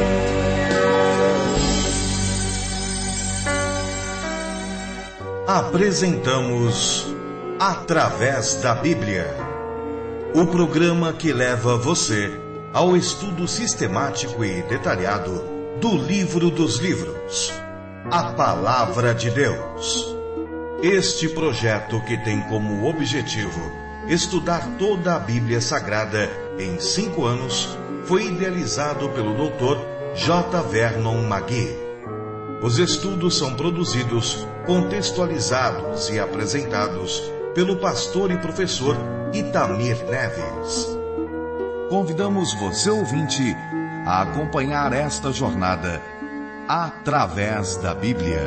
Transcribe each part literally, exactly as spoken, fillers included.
Apresentamos Através da Bíblia, o programa que leva você ao estudo sistemático e detalhado do livro dos livros, a Palavra de Deus. Este projeto, que tem como objetivo estudar toda a Bíblia Sagrada em cinco anos, foi idealizado pelo doutor J. Vernon McGee. Os estudos são produzidos, contextualizados e apresentados pelo pastor e professor Itamir Neves. Convidamos você, ouvinte, a acompanhar esta jornada através da Bíblia.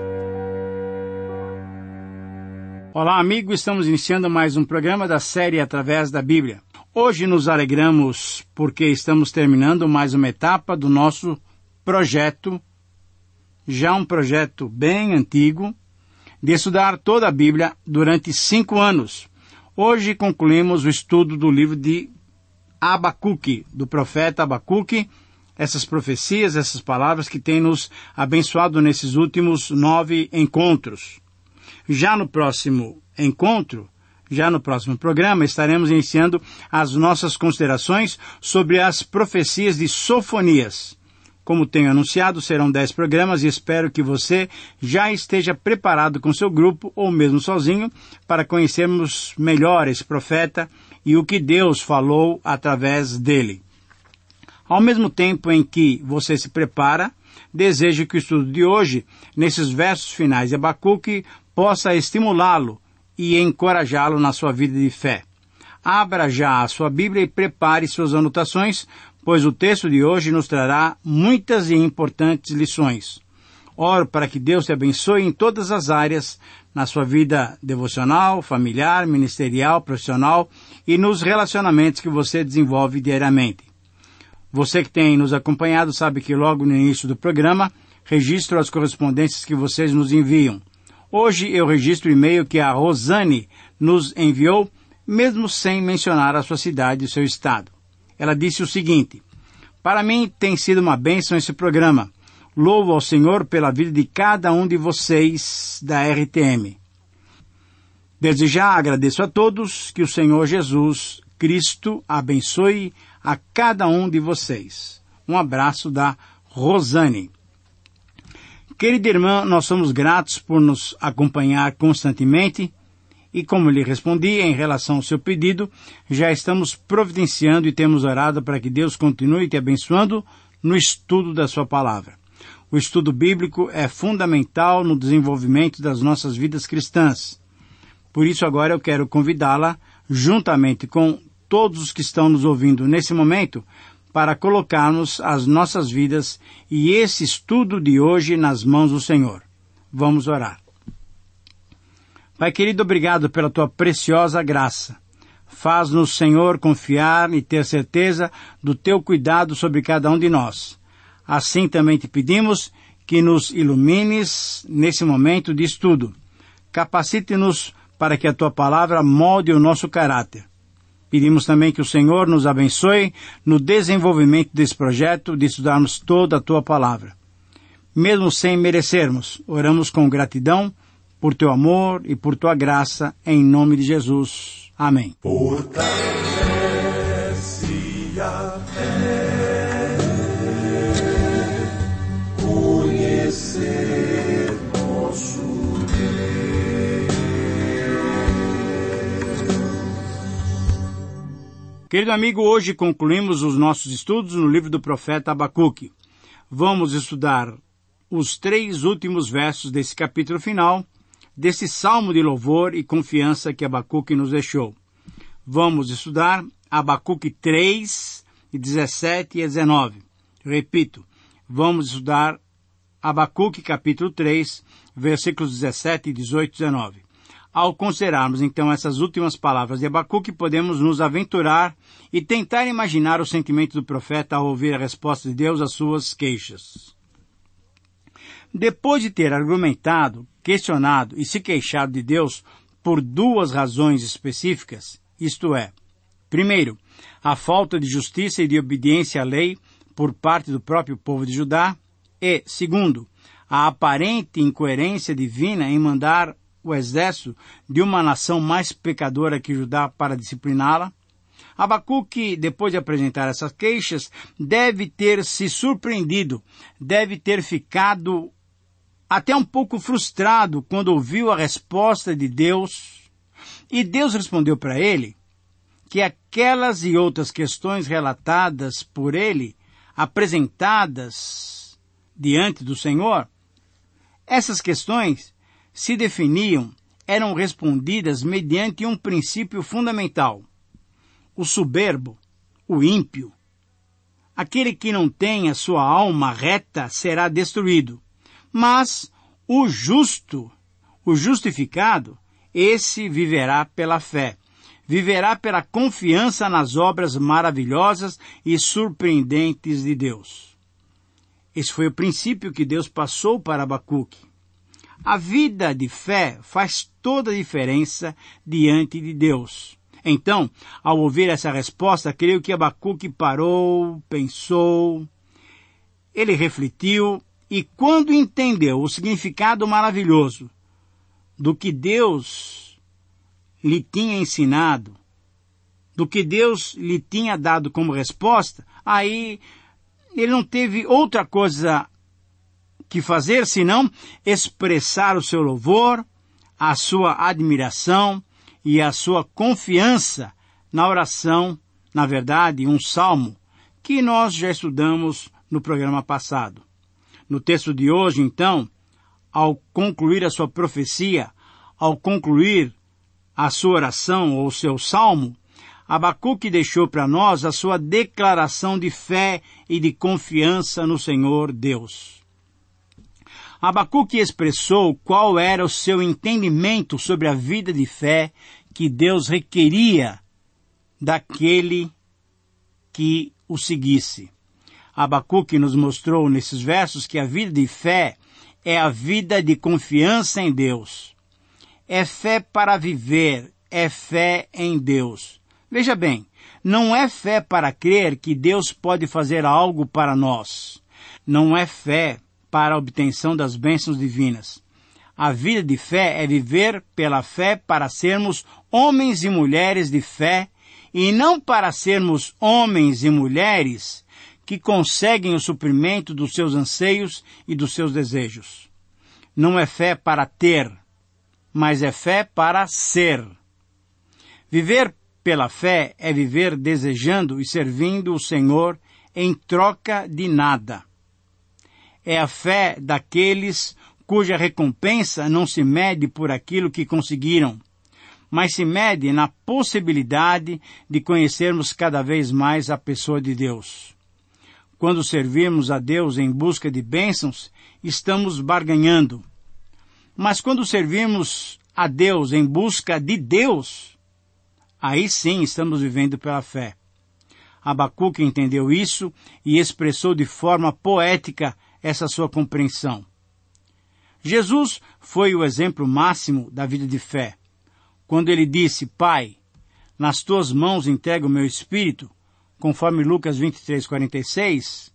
Olá, amigo, estamos iniciando mais um programa da série Através da Bíblia. Hoje nos alegramos porque estamos terminando mais uma etapa do nosso projeto, já um projeto bem antigo, de estudar toda a Bíblia durante cinco anos. Hoje concluímos o estudo do livro de Abacuque, do profeta Abacuque, essas profecias, essas palavras que têm nos abençoado nesses últimos nove encontros. Já no próximo encontro, já no próximo programa, estaremos iniciando as nossas considerações sobre as profecias de Sofonias. Como tenho anunciado, serão dez programas e espero que você já esteja preparado com seu grupo, ou mesmo sozinho, para conhecermos melhor esse profeta e o que Deus falou através dele. Ao mesmo tempo em que você se prepara, desejo que o estudo de hoje, nesses versos finais de Abacuque, possa estimulá-lo e encorajá-lo na sua vida de fé. Abra já a sua Bíblia e prepare suas anotações, pois o texto de hoje nos trará muitas e importantes lições. Oro para que Deus te abençoe em todas as áreas, na sua vida devocional, familiar, ministerial, profissional e nos relacionamentos que você desenvolve diariamente. Você que tem nos acompanhado sabe que logo no início do programa, registro as correspondências que vocês nos enviam. Hoje eu registro o e-mail que a Rosane nos enviou, mesmo sem mencionar a sua cidade e seu estado. Ela disse o seguinte: para mim tem sido uma bênção esse programa. Louvo ao Senhor pela vida de cada um de vocês da R T M. Desde já agradeço a todos, que o Senhor Jesus Cristo abençoe a cada um de vocês. Um abraço da Rosane. Querida irmã, nós somos gratos por nos acompanhar constantemente. E como lhe respondi em relação ao seu pedido, já estamos providenciando e temos orado para que Deus continue te abençoando no estudo da sua palavra. O estudo bíblico é fundamental no desenvolvimento das nossas vidas cristãs. Por isso agora eu quero convidá-la, juntamente com todos os que estão nos ouvindo nesse momento, para colocarmos as nossas vidas e esse estudo de hoje nas mãos do Senhor. Vamos orar. Pai querido, obrigado pela tua preciosa graça. Faz-nos, Senhor, confiar e ter certeza do teu cuidado sobre cada um de nós. Assim também te pedimos que nos ilumines nesse momento de estudo. Capacite-nos para que a tua palavra molde o nosso caráter. Pedimos também que o Senhor nos abençoe no desenvolvimento desse projeto de estudarmos toda a tua palavra. Mesmo sem merecermos, oramos com gratidão por teu amor e por tua graça, em nome de Jesus. Amém. Fortalece a fé, conhecer nosso Deus. Querido amigo, hoje concluímos os nossos estudos no livro do profeta Abacuque. Vamos estudar os três últimos versos desse capítulo final, desse salmo de louvor e confiança que Abacuque nos deixou. Vamos estudar Abacuque três, dezessete e dezenove. Repito, vamos estudar Abacuque capítulo três, versículos dezessete, dezoito e dezenove. Ao considerarmos então essas últimas palavras de Abacuque, podemos nos aventurar e tentar imaginar o sentimento do profeta ao ouvir a resposta de Deus às suas queixas. Depois de ter argumentado, questionado e se queixado de Deus por duas razões específicas, isto é, primeiro, a falta de justiça e de obediência à lei por parte do próprio povo de Judá, e, segundo, a aparente incoerência divina em mandar o exército de uma nação mais pecadora que Judá para discipliná-la. Abacuque, depois de apresentar essas queixas, deve ter se surpreendido, deve ter ficado até um pouco frustrado quando ouviu a resposta de Deus. E Deus respondeu para ele que aquelas e outras questões relatadas por ele, apresentadas diante do Senhor, essas questões se definiam, eram respondidas mediante um princípio fundamental. O soberbo, o ímpio, aquele que não tem a sua alma reta será destruído. Mas o justo, o justificado, esse viverá pela fé. Viverá pela confiança nas obras maravilhosas e surpreendentes de Deus. Esse foi o princípio que Deus passou para Abacuque. A vida de fé faz toda a diferença diante de Deus. Então, ao ouvir essa resposta, creio que Abacuque parou, pensou, ele refletiu, e quando entendeu o significado maravilhoso do que Deus lhe tinha ensinado, do que Deus lhe tinha dado como resposta, aí ele não teve outra coisa que fazer senão expressar o seu louvor, a sua admiração e a sua confiança na oração, na verdade, um salmo, que nós já estudamos no programa passado. No texto de hoje, então, ao concluir a sua profecia, ao concluir a sua oração ou o seu salmo, Abacuque deixou para nós a sua declaração de fé e de confiança no Senhor Deus. Abacuque expressou qual era o seu entendimento sobre a vida de fé que Deus requeria daquele que o seguisse. Abacuque nos mostrou nesses versos que a vida de fé é a vida de confiança em Deus. É fé para viver, é fé em Deus. Veja bem, não é fé para crer que Deus pode fazer algo para nós. Não é fé para a obtenção das bênçãos divinas. A vida de fé é viver pela fé para sermos homens e mulheres de fé e não para sermos homens e mulheres que conseguem o suprimento dos seus anseios e dos seus desejos. Não é fé para ter, mas é fé para ser. Viver pela fé é viver desejando e servindo o Senhor em troca de nada. É a fé daqueles cuja recompensa não se mede por aquilo que conseguiram, mas se mede na possibilidade de conhecermos cada vez mais a pessoa de Deus. Quando servirmos a Deus em busca de bênçãos, estamos barganhando. Mas quando servirmos a Deus em busca de Deus, aí sim estamos vivendo pela fé. Abacuque entendeu isso e expressou de forma poética essa sua compreensão. Jesus foi o exemplo máximo da vida de fé. Quando ele disse, Pai, nas tuas mãos entrego o meu espírito, conforme Lucas vinte e três, quarenta e seis,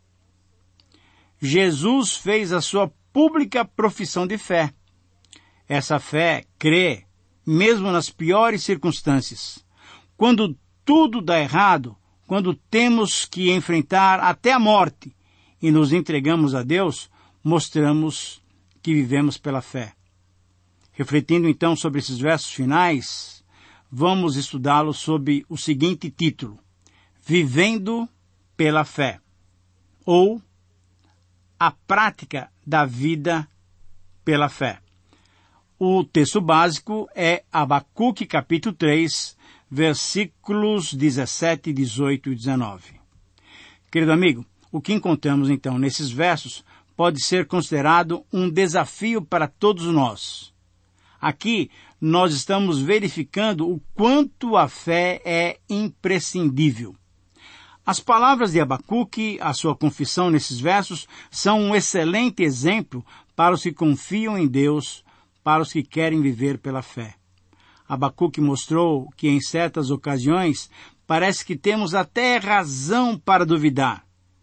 Jesus fez a sua pública profissão de fé. Essa fé crê, mesmo nas piores circunstâncias. Quando tudo dá errado, quando temos que enfrentar até a morte e nos entregamos a Deus, mostramos que vivemos pela fé. Refletindo então sobre esses versos finais, vamos estudá-los sob o seguinte título: Vivendo pela fé, ou a prática da vida pela fé. O texto básico é Abacuque capítulo três, versículos dezessete, dezoito e dezenove. Querido amigo, o que encontramos então nesses versos pode ser considerado um desafio para todos nós. Aqui nós estamos verificando o quanto a fé é imprescindível. As palavras de Abacuque, a sua confissão nesses versos, são um excelente exemplo para os que confiam em Deus, para os que querem viver pela fé. Abacuque mostrou que em certas ocasiões parece que temos até razão para duvidar.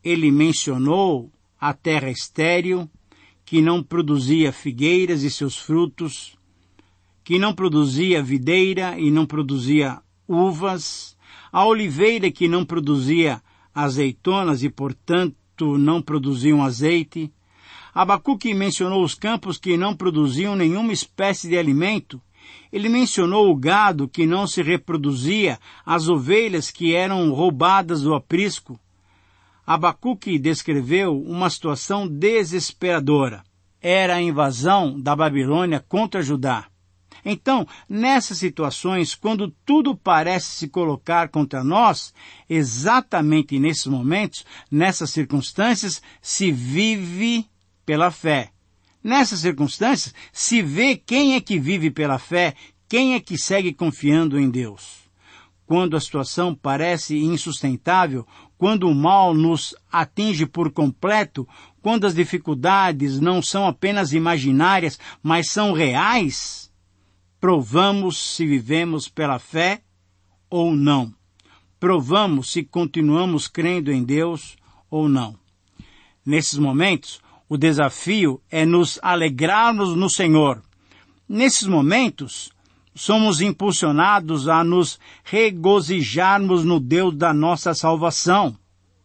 ele mencionou a terra estéril, que não produzia figueiras e seus frutos, que não produzia videira e não produzia uvas, a oliveira que não produzia azeitonas e, portanto, não produziam azeite. Abacuque mencionou os campos que não produziam nenhuma espécie de alimento. Ele mencionou o gado que não se reproduzia, as ovelhas que eram roubadas do aprisco. Abacuque descreveu uma situação desesperadora. Era a invasão da Babilônia contra Judá. Então, nessas situações, quando tudo parece se colocar contra nós, exatamente nesses momentos, nessas circunstâncias, se vive pela fé. Nessas circunstâncias, se vê quem é que vive pela fé, quem é que segue confiando em Deus. Quando a situação parece insustentável, quando o mal nos atinge por completo, quando as dificuldades não são apenas imaginárias, mas são reais, provamos se vivemos pela fé ou não. Provamos se continuamos crendo em Deus ou não. Nesses momentos, o desafio é nos alegrarmos no Senhor. Nesses momentos, somos impulsionados a nos regozijarmos no Deus da nossa salvação.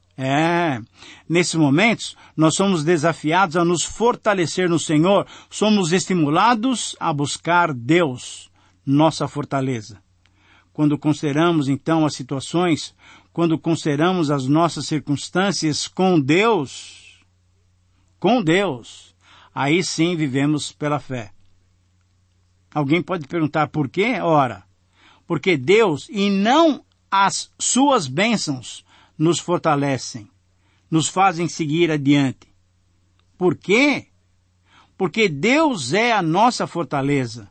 É, nesses momentos, nós somos desafiados a nos fortalecer no Senhor, somos estimulados a buscar Deus, nossa fortaleza. Quando consideramos, então, as situações, quando consideramos as nossas circunstâncias com Deus, com Deus, aí sim vivemos pela fé. Alguém pode perguntar por quê? Ora, porque Deus e não as suas bênçãos nos fortalecem, nos fazem seguir adiante. Por quê? Porque Deus é a nossa fortaleza.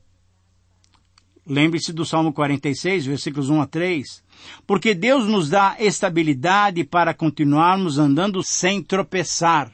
Lembre-se do Salmo quarenta e seis, versículos um a três. Porque Deus nos dá estabilidade para continuarmos andando sem tropeçar.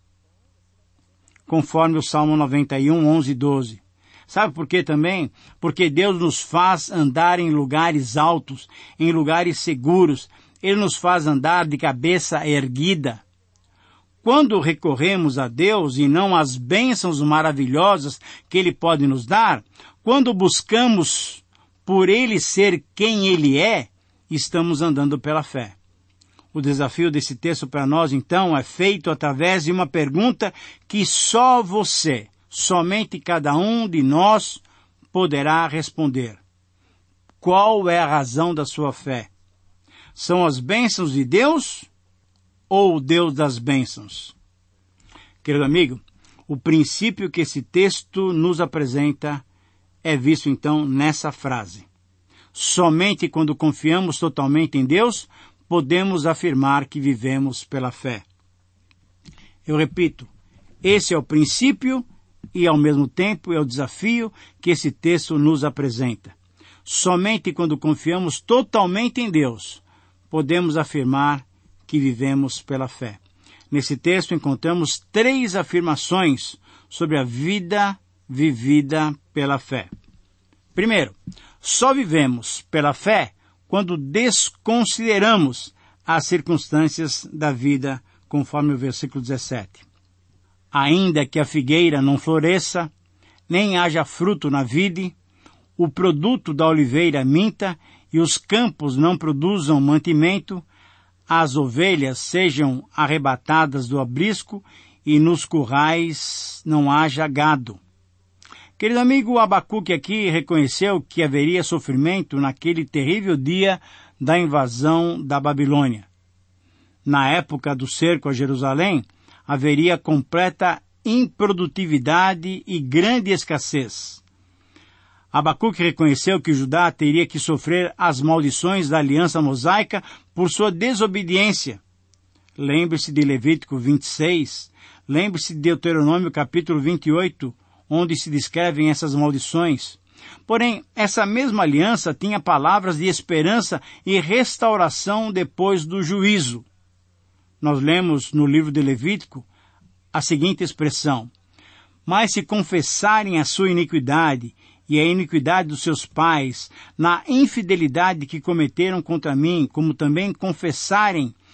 Conforme o Salmo noventa e um, onze e doze. Sabe por quê também? Porque Deus nos faz andar em lugares altos, em lugares seguros. Ele nos faz andar de cabeça erguida. Quando recorremos a Deus e não às bênçãos maravilhosas que Ele pode nos dar, quando buscamos por Ele ser quem Ele é, estamos andando pela fé. O desafio desse texto para nós, então, é feito através de uma pergunta que só você, somente cada um de nós, poderá responder. Qual é a razão da sua fé? São as bênçãos de Deus ou o Deus das bênçãos? Querido amigo, o princípio que esse texto nos apresenta é visto então nessa frase. Somente quando confiamos totalmente em Deus, podemos afirmar que vivemos pela fé. Eu repito, esse é o princípio e ao mesmo tempo é o desafio que esse texto nos apresenta. Somente quando confiamos totalmente em Deus, podemos afirmar que vivemos pela fé. Nesse texto encontramos três afirmações sobre a vida vivida pela fé. Primeiro, só vivemos pela fé quando desconsideramos as circunstâncias da vida, conforme o versículo dezessete. Ainda que a figueira não floresça, nem haja fruto na vide, o produto da oliveira minta e os campos não produzam mantimento, as ovelhas sejam arrebatadas do abrisco e nos currais não haja gado. Querido amigo, Abacuque aqui reconheceu que haveria sofrimento naquele terrível dia da invasão da Babilônia. Na época do cerco a Jerusalém, haveria completa improdutividade e grande escassez. Abacuque reconheceu que Judá teria que sofrer as maldições da aliança mosaica por sua desobediência. Lembre-se de Levítico vinte e seis, lembre-se de Deuteronômio capítulo vinte e oito, onde se descrevem essas maldições. Porém, essa mesma aliança tinha palavras de esperança e restauração depois do juízo. Nós lemos no livro de Levítico a seguinte expressão: mas se confessarem a sua iniquidade e a iniquidade dos seus pais, na infidelidade que cometeram contra mim, como também confessarem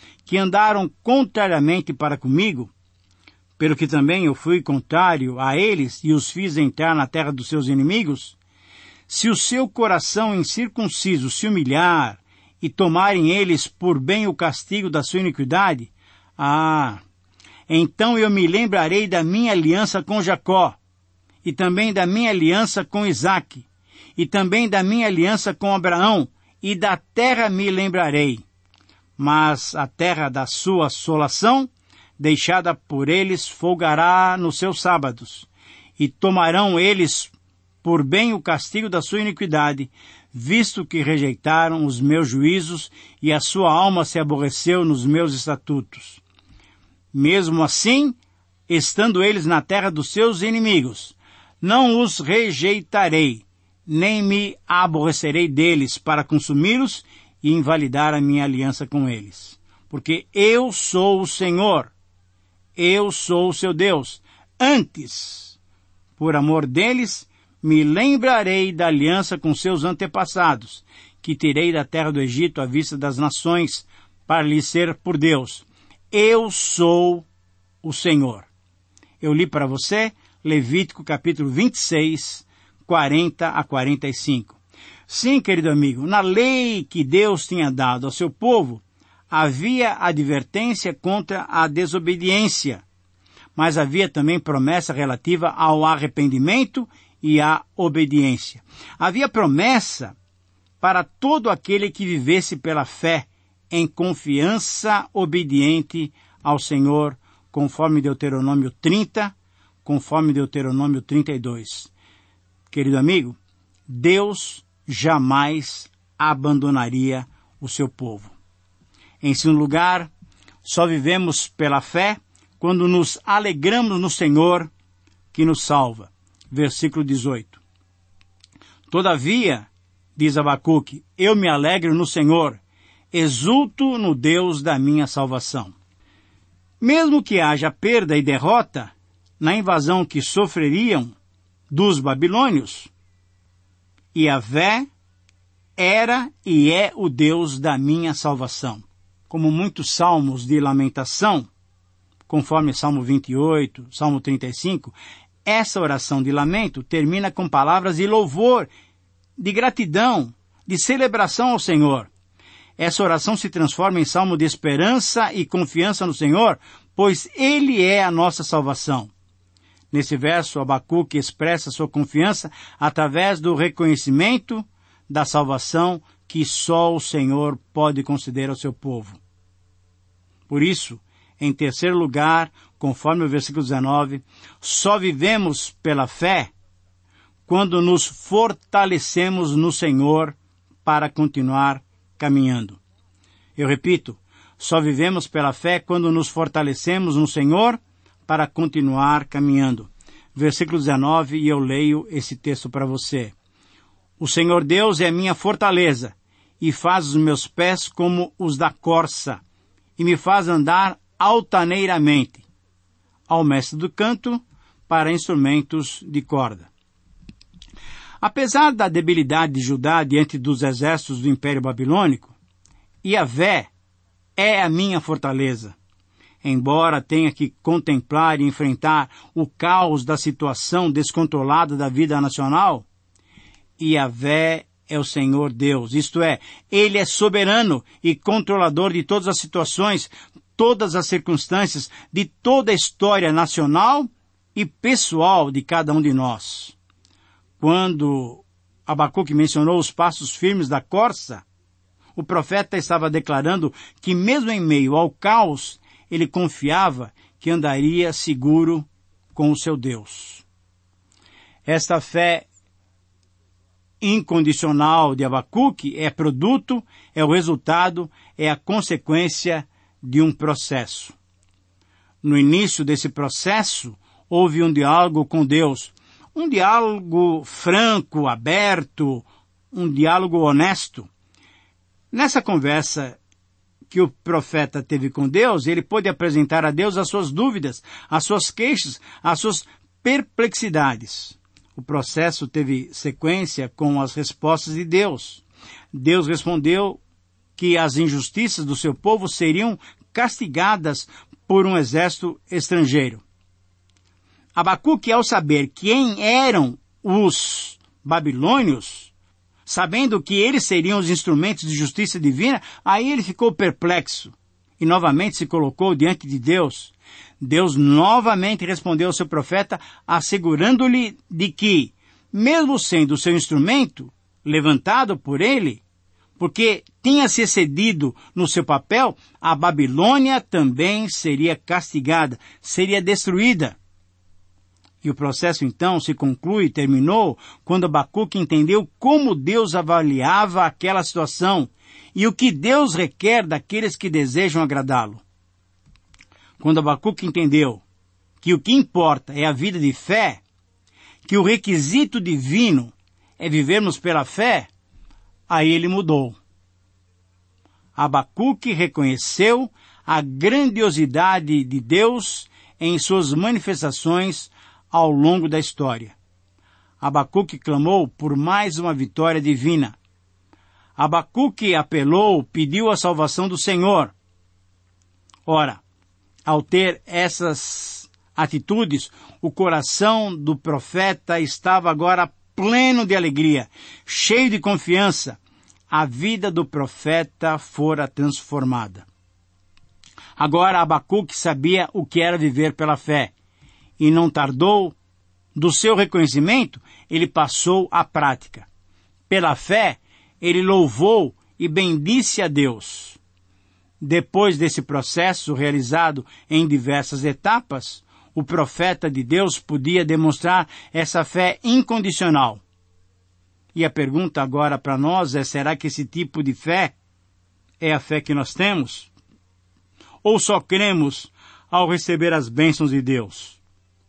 que andaram contrariamente para comigo, pelo que também eu fui contrário a eles e os fiz entrar na terra dos seus inimigos, se o seu coração incircunciso se humilhar e tomarem eles por bem o castigo da sua iniquidade, ah, então eu me lembrarei da minha aliança com Jacó, e também da minha aliança com Isaque, e também da minha aliança com Abraão, e da terra me lembrarei. Mas a terra da sua assolação, deixada por eles, folgará nos seus sábados, e tomarão eles por bem o castigo da sua iniquidade, visto que rejeitaram os meus juízos, e a sua alma se aborreceu nos meus estatutos. Mesmo assim, estando eles na terra dos seus inimigos, não os rejeitarei, nem me aborrecerei deles para consumi-los e invalidar a minha aliança com eles. Porque eu sou o Senhor, eu sou o seu Deus. Antes, por amor deles, me lembrarei da aliança com seus antepassados, que tirei da terra do Egito à vista das nações, para lhes ser por Deus. Eu sou o Senhor. Eu li para você Levítico capítulo vinte e seis, quarenta a quarenta e cinco. Sim, querido amigo, na lei que Deus tinha dado ao seu povo, havia advertência contra a desobediência, mas havia também promessa relativa ao arrependimento e à obediência. Havia promessa para todo aquele que vivesse pela fé, em confiança obediente ao Senhor, conforme Deuteronômio trinta, conforme Deuteronômio trinta e dois. Querido amigo, Deus jamais abandonaria o seu povo. Em segundo lugar, só vivemos pela fé quando nos alegramos no Senhor que nos salva. Versículo dezoito. Todavia, diz Abacuque, eu me alegro no Senhor, exulto no Deus da minha salvação. Mesmo que haja perda e derrota na invasão que sofreriam dos babilônios, Yahvé era e é o Deus da minha salvação. Como muitos salmos de lamentação, conforme Salmo vinte e oito, Salmo trinta e cinco, essa oração de lamento termina com palavras de louvor, de gratidão, de celebração ao Senhor. Essa oração se transforma em salmo de esperança e confiança no Senhor, pois Ele é a nossa salvação. Nesse verso, Abacuque expressa sua confiança através do reconhecimento da salvação que só o Senhor pode conceder ao seu povo. Por isso, em terceiro lugar, conforme o versículo dezenove, só vivemos pela fé quando nos fortalecemos no Senhor para continuar caminhando. Eu repito, só vivemos pela fé quando nos fortalecemos no Senhor para continuar caminhando. Versículo dezenove, e eu leio esse texto para você. O Senhor Deus é minha fortaleza, e faz os meus pés como os da corça, e me faz andar altaneiramente. Ao mestre do canto, para instrumentos de corda. Apesar da debilidade de Judá diante dos exércitos do Império Babilônico, Yahvé é a minha fortaleza. Embora tenha que contemplar e enfrentar o caos da situação descontrolada da vida nacional, Yahvé é o Senhor Deus, isto é, Ele é soberano e controlador de todas as situações, todas as circunstâncias, de toda a história nacional e pessoal de cada um de nós. Quando Abacuque mencionou os passos firmes da corça, o profeta estava declarando que mesmo em meio ao caos, ele confiava que andaria seguro com o seu Deus. Esta fé incondicional de Abacuque é produto, é o resultado, é a consequência de um processo. No início desse processo, houve um diálogo com Deus, um diálogo franco, aberto, um diálogo honesto. Nessa conversa que o profeta teve com Deus, ele pôde apresentar a Deus as suas dúvidas, as suas queixas, as suas perplexidades. O processo teve sequência com as respostas de Deus. Deus respondeu que as injustiças do seu povo seriam castigadas por um exército estrangeiro. Abacuque, ao saber quem eram os babilônios, sabendo que eles seriam os instrumentos de justiça divina, aí ele ficou perplexo e novamente se colocou diante de Deus. Deus novamente respondeu ao seu profeta, assegurando-lhe de que, mesmo sendo o seu instrumento, levantado por ele, porque tinha se excedido no seu papel, a Babilônia também seria castigada, seria destruída. E o processo então se conclui, terminou, quando Abacuque entendeu como Deus avaliava aquela situação e o que Deus requer daqueles que desejam agradá-lo. Quando Abacuque entendeu que o que importa é a vida de fé, que o requisito divino é vivermos pela fé, aí ele mudou. Abacuque reconheceu a grandiosidade de Deus em suas manifestações ao longo da história. Abacuque clamou por mais uma vitória divina. Abacuque apelou, pediu a salvação do Senhor. Ora, ao ter essas atitudes, o coração do profeta estava agora pleno de alegria, cheio de confiança. A vida do profeta fora transformada. Agora Abacuque sabia o que era viver pela fé, e não tardou, do seu reconhecimento, ele passou à prática. Pela fé, ele louvou e bendisse a Deus. Depois desse processo realizado em diversas etapas, o profeta de Deus podia demonstrar essa fé incondicional. E a pergunta agora para nós é, será que esse tipo de fé é a fé que nós temos? Ou só cremos ao receber as bênçãos de Deus?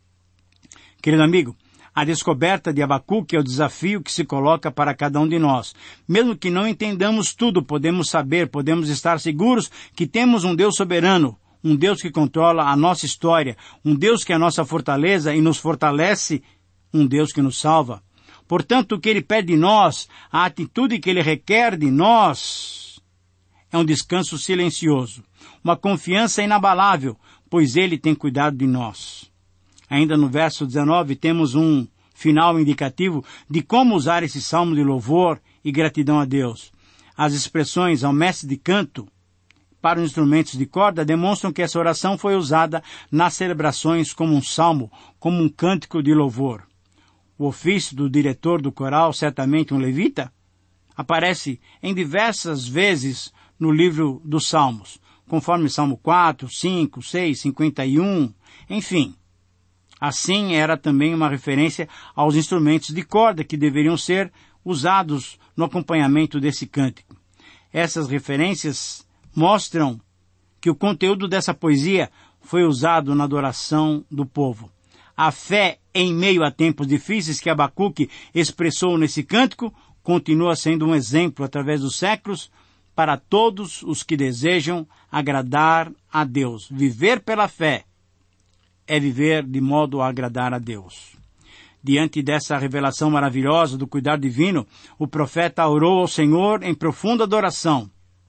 Querido amigo, a descoberta de Abacuque é o desafio que se coloca para cada um de nós. Mesmo que não entendamos tudo, podemos saber, podemos estar seguros que temos um Deus soberano, um Deus que controla a nossa história, um Deus que é a nossa fortaleza e nos fortalece, um Deus que nos salva. Portanto, o que Ele pede de nós, a atitude que Ele requer de nós, é um descanso silencioso, uma confiança inabalável, pois Ele tem cuidado de nós. Ainda no verso dezenove temos um final indicativo de como usar esse salmo de louvor e gratidão a Deus. As expressões ao mestre de canto para os instrumentos de corda demonstram que essa oração foi usada nas celebrações como um salmo, como um cântico de louvor. O ofício do diretor do coral, certamente um levita, aparece em diversas vezes no livro dos Salmos, conforme Salmo quatro, cinco, seis, cinquenta e um, enfim. Assim era também uma referência aos instrumentos de corda que deveriam ser usados no acompanhamento desse cântico. Essas referências mostram que o conteúdo dessa poesia foi usado na adoração do povo. A fé em meio a tempos difíceis que Abacuque expressou nesse cântico continua sendo um exemplo através dos séculos para todos os que desejam agradar a Deus. Viver pela fé é viver de modo a agradar a Deus. Diante dessa revelação maravilhosa do cuidado divino, o profeta orou ao Senhor em profunda adoração.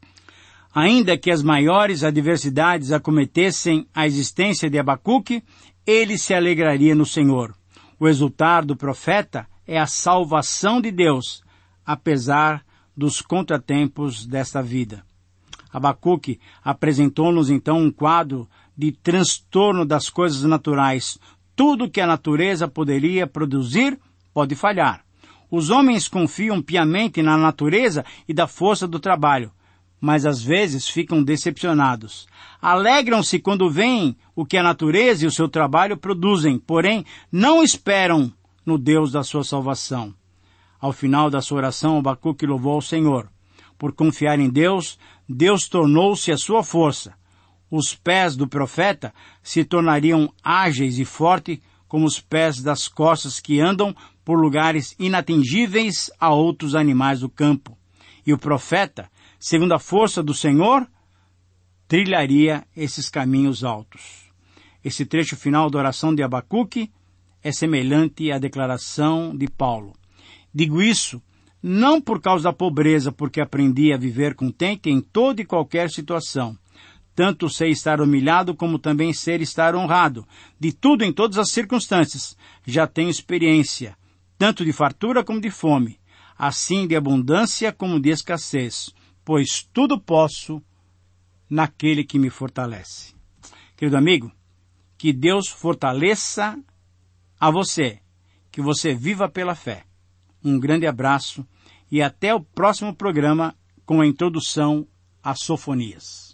Ainda que as maiores adversidades acometessem a existência de Abacuque, ele se alegraria no Senhor. O resultado do profeta é a salvação de Deus, apesar dos contratempos desta vida. Abacuque apresentou-nos então um quadro de transtorno das coisas naturais. Tudo que a natureza poderia produzir pode falhar. Os homens confiam piamente na natureza e da força do trabalho, mas às vezes ficam decepcionados. Alegram-se quando veem o que a natureza e o seu trabalho produzem, porém não esperam no Deus da sua salvação. Ao final da sua oração, Abacuque louvou ao Senhor. Por confiar em Deus, Deus tornou-se a sua força. Os pés do profeta se tornariam ágeis e fortes como os pés das costas que andam por lugares inatingíveis a outros animais do campo. E o profeta, segundo a força do Senhor, trilharia esses caminhos altos. Esse trecho final da oração de Abacuque é semelhante à declaração de Paulo. Digo isso não por causa da pobreza, porque aprendi a viver contente em toda e qualquer situação. Tanto sei estar humilhado, como também sei estar honrado. De tudo em todas as circunstâncias. Já tenho experiência, tanto de fartura como de fome, assim de abundância como de escassez, pois tudo posso naquele que me fortalece. Querido amigo, que Deus fortaleça a você, que você viva pela fé. Um grande abraço e até o próximo programa com a introdução às sofonias.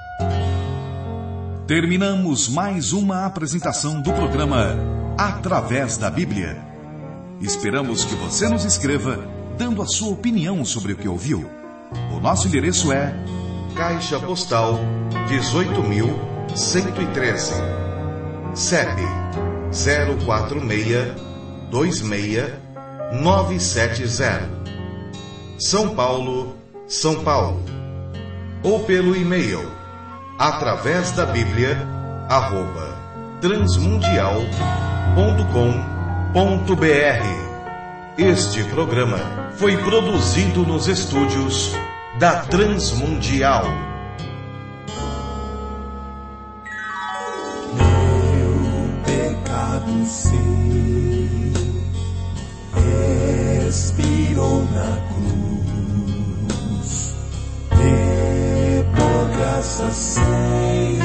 Terminamos mais uma apresentação do programa Através da Bíblia. Esperamos que você nos escreva, dando a sua opinião sobre o que ouviu. O nosso endereço é Caixa Postal dezoito mil cento e treze, C E P zero quatro seis dois seis nove sete zero, São Paulo, São Paulo. Ou pelo e-mail através da Bíblia arroba transmundial ponto com ponto br. Este programa foi produzido nos estúdios da Transmundial. Meu pecado sei, expirou na cruz, e por graça sem